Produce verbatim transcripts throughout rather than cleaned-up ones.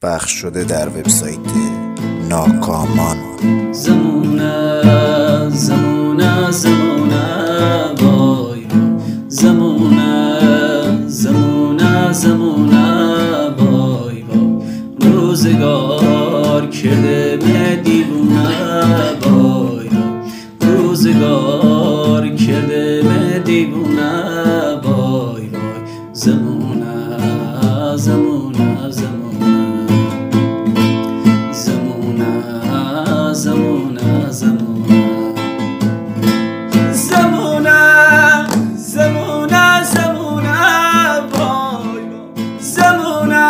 پخش شده در وبسایت ناکامان. زمونه زمونه زمونه وای زمونه زمونه زمونه وای وای روزگار کرده من دیوونه وای روزگار کرده من دیوونه وای وای زمونه زمونه زمونه زمونه زمونه زمونه زمونه زمونه وای زمونه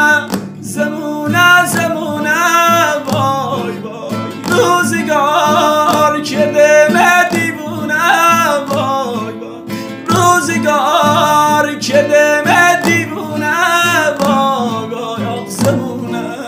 زمونه زمونه وای وای روزگار کرده من دیوونه وای وای روزگار کرده من دیوونه وای وای زمونه